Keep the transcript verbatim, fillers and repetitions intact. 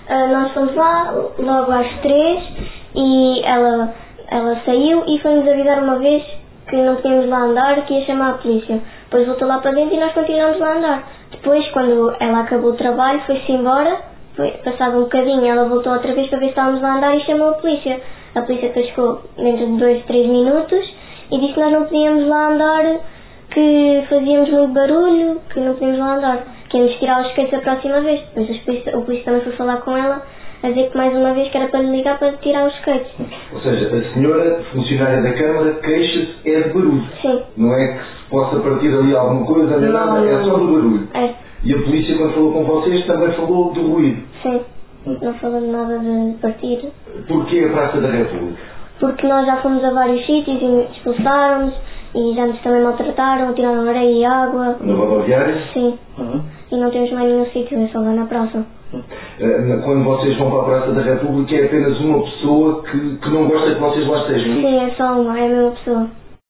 Uh, nós fomos lá logo às três e ela, ela saiu e foi-nos avisar uma vez que não podíamos lá andar, que ia chamar a polícia. Depois voltou lá para dentro e nós continuamos lá a andar. Depois, quando ela acabou o trabalho, foi-se embora, foi, passado um bocadinho, ela voltou outra vez para ver se estávamos lá a andar e chamou a polícia. A polícia depois ficou dentro de dois, três minutos e disse que nós não podíamos lá andar, que fazíamos muito barulho, que não podíamos lá andar, que íamos tirar os skates a próxima vez. Depois a polícia, o polícia também foi falar com ela, a dizer que mais uma vez que era para lhe ligar para tirar os skates. Ou seja, a senhora, funcionária da Câmara, queixa-se é de barulho. Sim. Não é que se possa partir ali alguma coisa, nem Não, nada, não, é só do barulho. É. E a polícia, quando falou com vocês, também falou do ruído. Sim. Não falou nada de partir. Porquê a Praça da República? Porque nós já fomos a vários sítios e expulsaram-nos e já nos também maltrataram, tiraram areia e água. Na rodoviária? Sim. Uhum. E não temos mais nenhum sítio, é só lá na praça. Quando vocês vão para a Praça da República é apenas uma pessoa que, que não gosta que vocês lá estejam? Sim, é só uma, é a mesma pessoa.